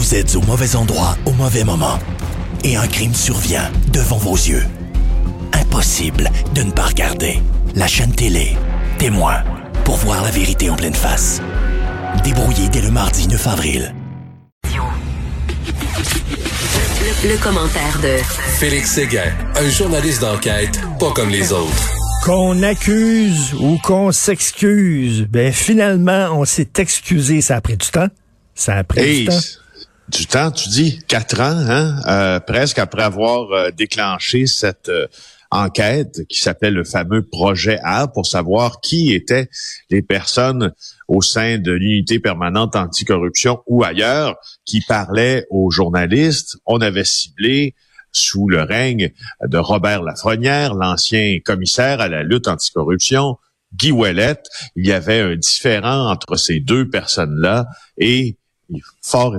Vous êtes au mauvais endroit au mauvais moment. Et un crime survient devant vos yeux. Impossible de ne pas regarder. La chaîne télé, Témoin, pour voir la vérité en pleine face. Débrouillé dès le mardi 9 avril. Le commentaire de Félix Séguin, un journaliste d'enquête pas comme les autres. Qu'on accuse ou qu'on s'excuse, ben finalement, on s'est excusé. Ça a pris du temps. Ça a pris du temps. Du temps, tu dis 4 ans, hein, presque après avoir déclenché cette enquête qui s'appelait le fameux projet A pour savoir qui étaient les personnes au sein de l'unité permanente anticorruption ou ailleurs qui parlaient aux journalistes. On avait ciblé sous le règne de Robert Lafrenière, l'ancien commissaire à la lutte anticorruption, Guy Ouellette. Il y avait un différend entre ces deux personnes-là et force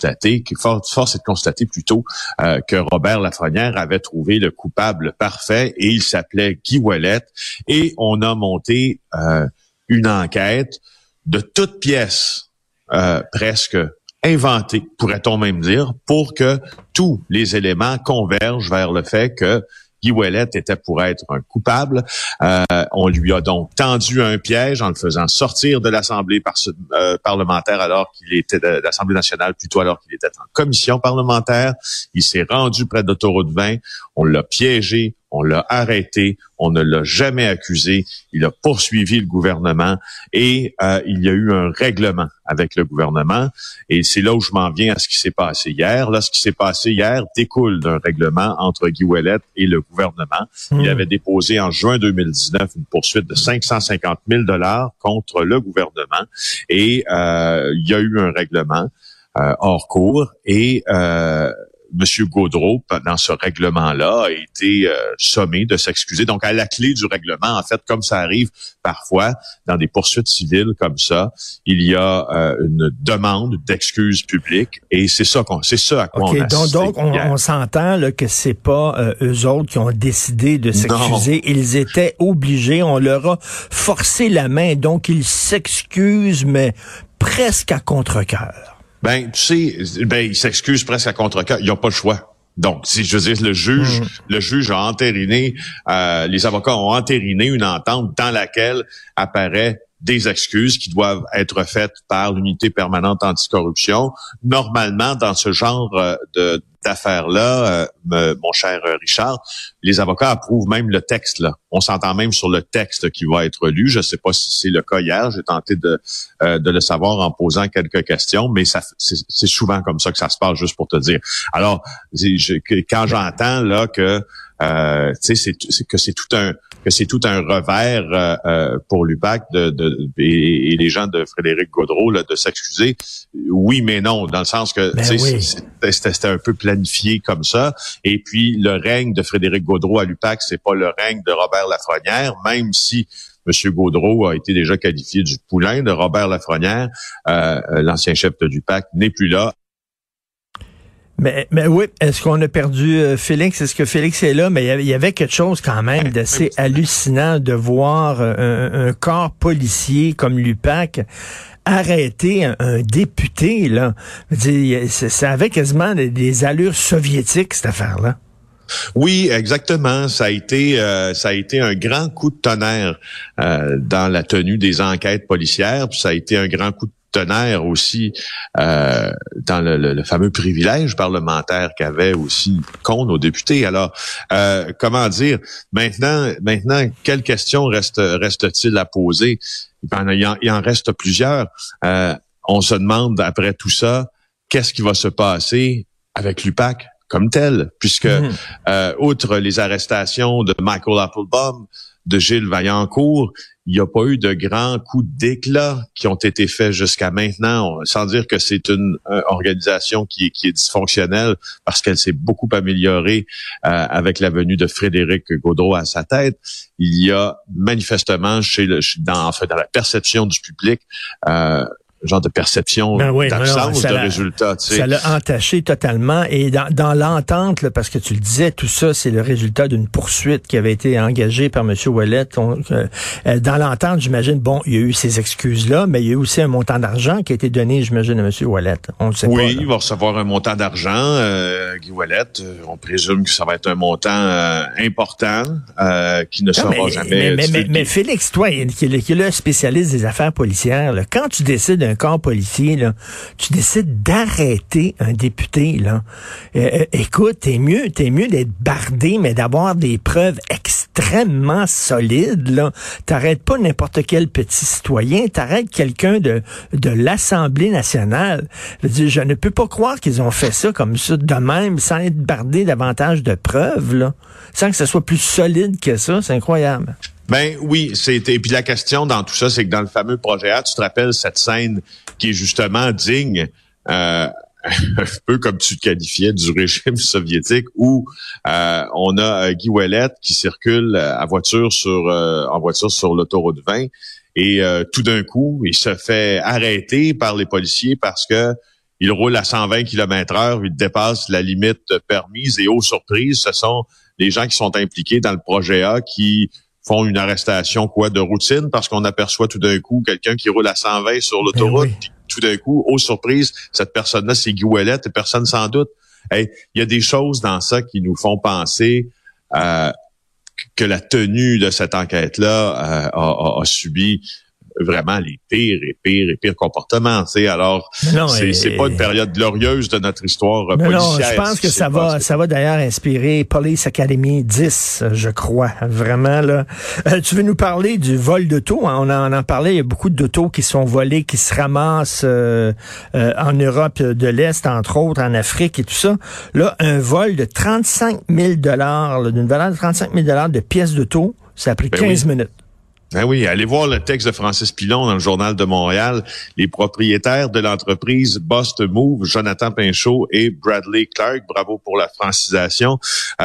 est de constater plutôt que Robert Lafrenière avait trouvé le coupable parfait et il s'appelait Guy Ouellette. Et on a monté une enquête de toutes pièces, presque inventée, pourrait-on même dire, pour que tous les éléments convergent vers le fait que Guy Ouellette était pour être un coupable. On lui a donc tendu un piège en le faisant sortir de l'Assemblée parlementaire alors qu'il était de l'Assemblée nationale, plutôt alors qu'il était en commission parlementaire. Il s'est rendu près d'Autoroute 20. On l'a piégé, on l'a arrêté, on ne l'a jamais accusé. Il a poursuivi le gouvernement et il y a eu un règlement avec le gouvernement. Et c'est là où je m'en viens à ce qui s'est passé hier. Là, ce qui s'est passé hier découle d'un règlement entre Guy Ouellette et le gouvernement. Il avait déposé en juin 2019 une poursuite de 550 000 $ contre le gouvernement. Et il y a eu un règlement hors cours et Monsieur Gaudreau, dans ce règlement-là, a été sommé de s'excuser. Donc, à la clé du règlement, en fait, comme ça arrive parfois dans des poursuites civiles comme ça, il y a une demande d'excuses publiques et c'est ça à quoi on assiste. Donc on s'entend là, que c'est pas eux autres qui ont décidé de s'excuser. Non. Ils étaient obligés. On leur a forcé la main. Donc, ils s'excusent, mais presque à contre-cœur. Ben, tu sais, ils s'excusent presque à contre-cœur. Ils n'ont pas le choix. Donc, si je veux dire, le juge a entériné, les avocats ont entériné une entente dans laquelle apparaît des excuses qui doivent être faites par l'unité permanente anticorruption. Normalement, dans ce genre d'affaires-là, mon cher Richard, les avocats approuvent même le texte. Là, on s'entend même sur le texte qui va être lu. Je ne sais pas si c'est le cas hier. J'ai tenté de le savoir en posant quelques questions, mais c'est souvent comme ça que ça se passe, juste pour te dire. Alors, quand j'entends là que c'est tout un revers pour l'UPAC et les gens de Frédéric Gaudreau là, de s'excuser. Oui, mais non, dans le sens que c'était un peu planifié comme ça. Et puis le règne de Frédéric Gaudreau à l'UPAC, c'est pas le règne de Robert Lafrenière, même si M. Gaudreau a été déjà qualifié du poulain de Robert Lafrenière. L'ancien chef de l'UPAC n'est plus là. Mais oui, est-ce qu'on a perdu Félix? Est-ce que Félix est là? Mais il y avait quelque chose quand même d'assez hallucinant de voir un corps policier comme l'UPAC arrêter un député, là. Ça avait quasiment des allures soviétiques, cette affaire-là. Oui, exactement. Ça a été un grand coup de tonnerre dans la tenue des enquêtes policières. Puis ça a été un grand coup de tonnerre aussi dans le fameux privilège parlementaire qu'avait aussi qu'ont nos députés. Alors, comment dire, maintenant, quelles questions reste-t-il à poser? Il en reste plusieurs. On se demande, après tout ça, qu'est-ce qui va se passer avec l'UPAC comme tel, puisque outre les arrestations de Michael Applebaum, de Gilles Vaillancourt, il n'y a pas eu de grands coups d'éclat qui ont été faits jusqu'à maintenant, sans dire que c'est une organisation qui est dysfonctionnelle parce qu'elle s'est beaucoup améliorée avec la venue de Frédéric Gaudreau à sa tête. Il y a manifestement dans la perception du public genre de perception d'absence de résultat. Tu sais. Ça l'a entaché totalement. Et dans l'entente, là, parce que tu le disais, tout ça, c'est le résultat d'une poursuite qui avait été engagée par M. Ouellet. Dans l'entente, j'imagine, bon, il y a eu ces excuses-là, mais il y a eu aussi un montant d'argent qui a été donné, j'imagine, à M. Ouellet. On le sait pas. Oui, il va recevoir un montant d'argent, Guy Ouellet. On présume que ça va être un montant important qui ne sera jamais... Mais Félix, toi, qui est le spécialiste des affaires policières, là, quand tu décides d'un corps policier, là, tu décides d'arrêter un député, là. Écoute, t'es mieux d'être bardé, mais d'avoir des preuves extrêmement solides, là. T'arrêtes pas n'importe quel petit citoyen, t'arrêtes quelqu'un de l'Assemblée nationale. Je ne peux pas croire qu'ils ont fait ça comme ça, de même, sans être bardé davantage de preuves, là. Sans que ce soit plus solide que ça, c'est incroyable. Ben oui, et puis la question dans tout ça, c'est que dans le fameux projet A, tu te rappelles cette scène qui est justement digne, un peu comme tu le qualifiais du régime soviétique, où on a Guy Ouellet qui circule en voiture sur l'autoroute 20 et tout d'un coup, il se fait arrêter par les policiers parce que il roule à 120 km/h, il dépasse la limite permise et, aux surprises, ce sont les gens qui sont impliqués dans le projet A qui font une arrestation de routine parce qu'on aperçoit tout d'un coup quelqu'un qui roule à 120 sur l'autoroute. Puis tout d'un coup, aux surprises, cette personne-là, c'est Guy Ouellet et personne s'en doute. Il y a des choses dans ça qui nous font penser que la tenue de cette enquête-là a subi vraiment les pires comportements. Tu sais. Alors, c'est pas une période glorieuse de notre histoire policière. Non, je pense que ça va d'ailleurs inspirer Police Academy 10, je crois. Vraiment, là. Tu veux nous parler du vol d'auto? Hein? On en parlait, il y a beaucoup d'autos qui sont volés, qui se ramassent en Europe de l'Est, entre autres, en Afrique et tout ça. Là, un vol de 35 000 $, d'une valeur de 35 000 $ de pièces d'auto, ça a pris 15 minutes. Ben oui, allez voir le texte de Francis Pilon dans le Journal de Montréal. Les propriétaires de l'entreprise Bust Move, Jonathan Pinchot et Bradley Clark, bravo pour la francisation,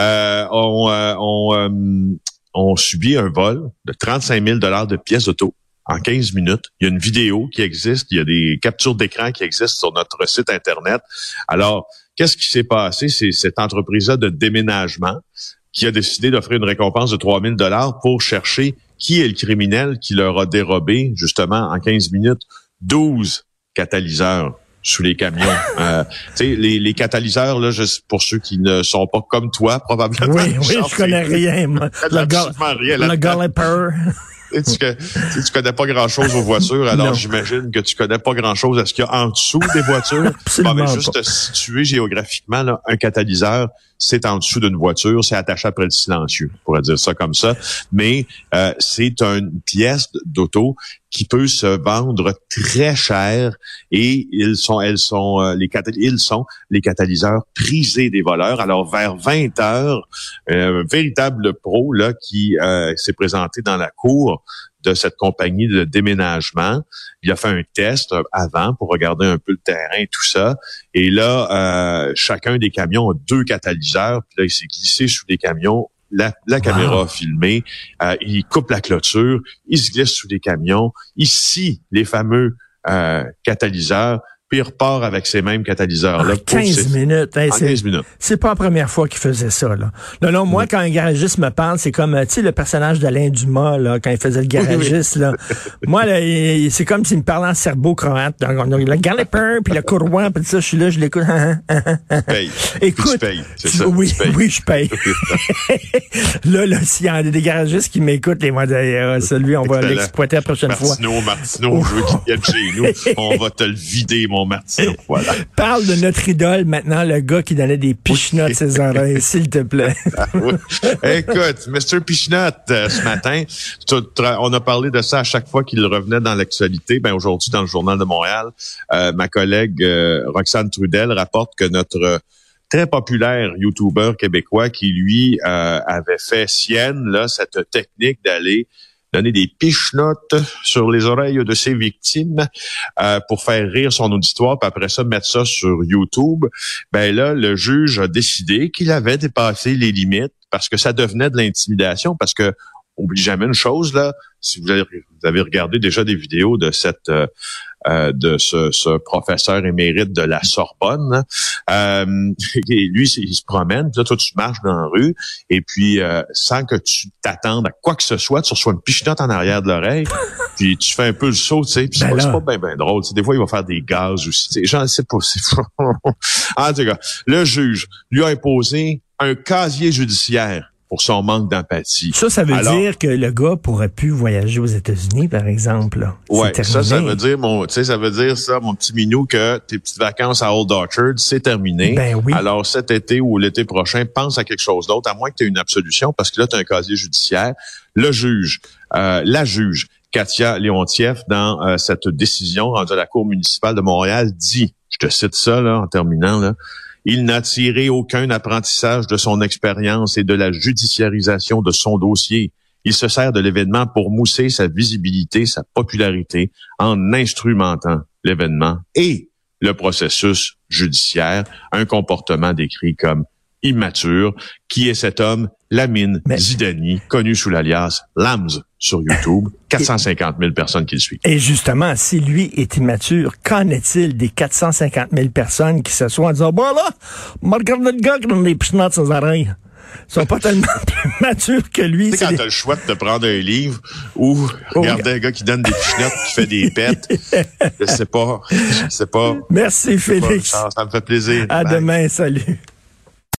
ont subi un vol de 35 000 $ de pièces d'auto en 15 minutes. Il y a une vidéo qui existe, il y a des captures d'écran qui existent sur notre site Internet. Alors, qu'est-ce qui s'est passé? C'est cette entreprise-là de déménagement qui a décidé d'offrir une récompense de 3 000 $ pour chercher qui est le criminel qui leur a dérobé, justement, en 15 minutes, 12 catalyseurs sous les camions. Tu sais, les catalyseurs, là, pour ceux qui ne sont pas comme toi, probablement. Oui, je connais rien, moi. Le Galloper. Tu connais pas grand-chose aux voitures, alors j'imagine que tu connais pas grand-chose à ce qu'il y a en dessous des voitures. Juste te situer géographiquement, là, un catalyseur, c'est en dessous d'une voiture, c'est attaché après le silencieux, on pourrait dire ça comme ça. Mais c'est une pièce d'auto qui peut se vendre très cher et ils sont les catalyseurs prisés des voleurs. Alors vers 20 heures, un véritable pro là qui s'est présenté dans la cour de cette compagnie de déménagement. Il a fait un test avant pour regarder un peu le terrain et tout ça. Et là, chacun des camions a 2 catalyseurs. Puis là, il s'est glissé sous les camions. La caméra a filmé. Il coupe la clôture. Il se glisse sous les camions. Il scie les fameux catalyseurs. Puis il repart avec ces mêmes catalyseurs-là. 15 minutes. Hey, 15 minutes. C'est pas la première fois qu'il faisait ça, là. Non, moi, quand un garagiste me parle, c'est comme, tu sais, le personnage d'Alain Dumas, là, quand il faisait le garagiste, là. Moi, là, c'est comme s'il me parlait en serbo-croate. Le galloper, puis le courroie, puis ça, je suis là, je l'écoute. Paye. Écoute. Tu payes, c'est ça. Oui, je paye. là, s'il y a des garagistes qui m'écoutent, les mois celui, on va l'exploiter la prochaine fois. Martineau, je veux qu'il vienne chez nous. On va te le vider, mon Martineau, voilà. Parle de notre idole maintenant, le gars qui donnait des pichenottes à ses oreilles, s'il te plaît. Oui. Écoute, Mr. Pichenotte, ce matin, on a parlé de ça à chaque fois qu'il revenait dans l'actualité. Ben aujourd'hui, dans le Journal de Montréal, ma collègue Roxane Trudel rapporte que notre très populaire YouTuber québécois qui, lui, avait fait sienne là cette technique d'aller donner des pichenottes sur les oreilles de ses victimes pour faire rire son auditoire, puis après ça, mettre ça sur YouTube. Ben là, le juge a décidé qu'il avait dépassé les limites parce que ça devenait de l'intimidation, parce que oublie jamais une chose, là, si vous avez regardé déjà des vidéos de ce professeur émérite de la Sorbonne, et lui, il se promène, puis là, toi, tu marches dans la rue, et puis, sans que tu t'attendes à quoi que ce soit, tu reçois une pichenote en arrière de l'oreille, puis tu fais un peu le saut, tu sais, puis c'est pas bien drôle, tu sais, des fois, il va faire des gaz aussi, tu sais, j'en sais pas, c'est en tout cas, le juge lui a imposé un casier judiciaire pour son manque d'empathie. Ça veut dire que le gars pourrait plus voyager aux États-Unis, par exemple. Ouais, ça veut dire mon petit minou, que tes petites vacances à Old Orchard, c'est terminé. Ben oui. Alors cet été ou l'été prochain, pense à quelque chose d'autre, à moins que tu aies une absolution, parce que là, tu as un casier judiciaire. La juge, Katia Léontieff, dans cette décision rendue à la Cour municipale de Montréal, dit, je te cite ça là en terminant, là, il n'a tiré aucun apprentissage de son expérience et de la judiciarisation de son dossier. Il se sert de l'événement pour mousser sa visibilité, sa popularité, en instrumentant l'événement et le processus judiciaire, un comportement décrit comme immature. Qui est cet homme? Lamine Zidani, connu sous l'alias Lams sur YouTube. 450 000 personnes qui le suivent. Et justement, si lui est immature, qu'en est-il des 450 000 personnes qui s'assoient en disant, bon là, regarde le gars qui donne des pichenottes sur ses oreilles. Ils sont pas tellement plus matures que lui. Tu sais, quand t'as le choix de te prendre un livre ou regarder un gars qui donne des pichenottes, qui fait des pets, je sais pas. Merci, Félix. Ça me fait plaisir. À demain, salut.